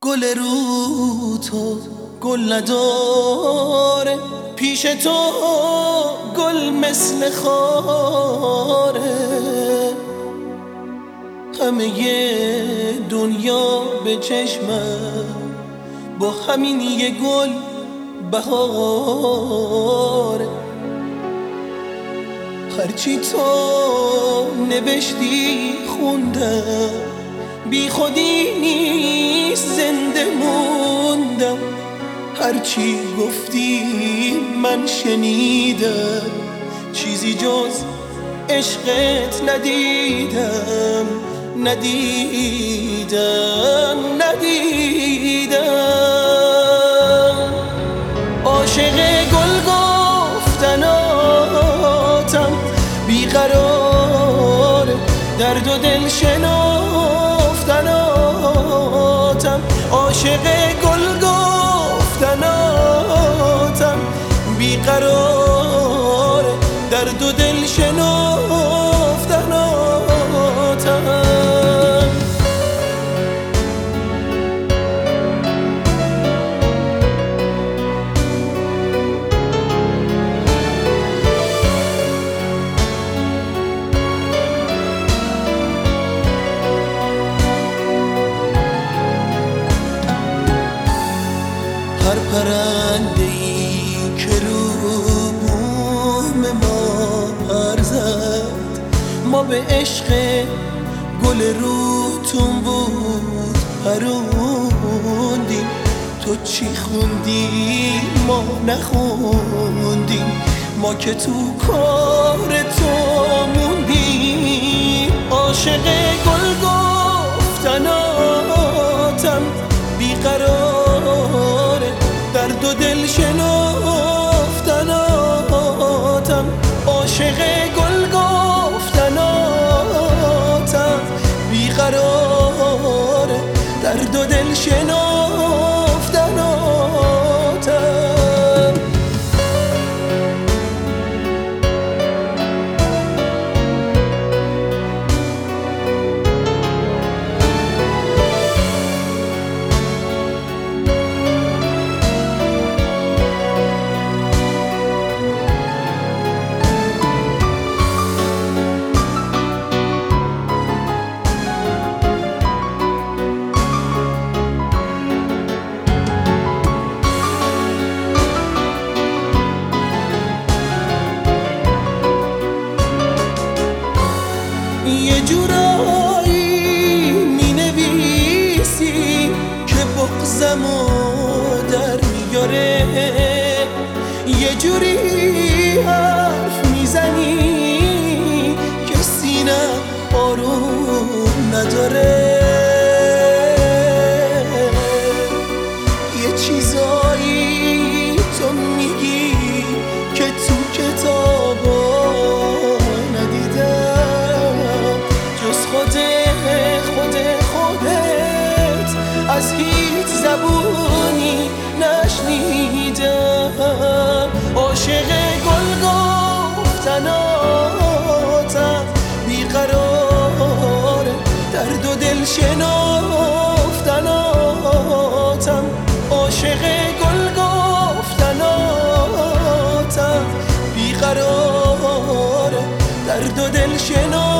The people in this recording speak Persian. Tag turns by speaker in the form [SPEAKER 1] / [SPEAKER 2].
[SPEAKER 1] گل رو تو گل نداره، پیش تو گل مثل خاره. همه دنیا به چشمم با همین یه گل بهاره. هرچی تو نوشتی خوندم، بی خودی نیست زنده موندم. هرچی گفتی من شنیدم، چیزی جز عشقت ندیدم. عاشق گل گفتناتم بیقراره، درد و دل شنفتناتم. عاشق گل گفتناتم بیقراره، درد و دل شنفتناتم. هر پرنده‌ای که رو بوم ما پر زد، ما به عشق گل روتون بود پروندیم. تو چی خوندی ما نخوندیم، ما که تو کار تو موندیم. عاشق گل گفتناتم بیقراره، درد و دل شنفتناتم. عاشق گل گفتناتم بیقراره، درد و دل شنفتناتم. یه جورایی می نویسی که بغضمو در میاره، یه جوری حرف میزنی که سینم آروم نداره. یه چیزایی تو میگی که تو کتابا از هیچ زبونی نشنیدم. عاشق گل گفتناتم بیقراره، درد و دل شنفتناتم. عاشق گل گفتناتم بیقراره، درد و دل شنفتناتم.